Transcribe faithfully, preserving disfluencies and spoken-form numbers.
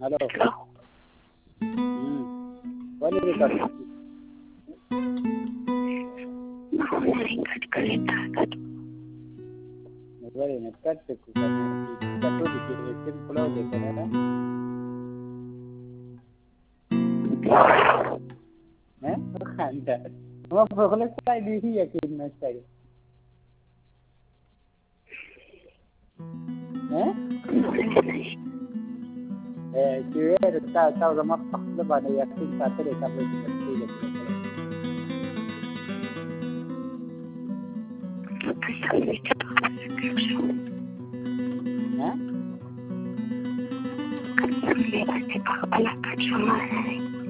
हॅलो. हम्म. कोणी रिकॉर्ड केली? बरे ना कट कटोरी सिंपल होते करा हैं तो खांदा वो प्रोग्रेस का दी है कि मैं चाहिए हैं eh kira ta ta zama da ba ne ya kin ta tare ta bai da shi da hein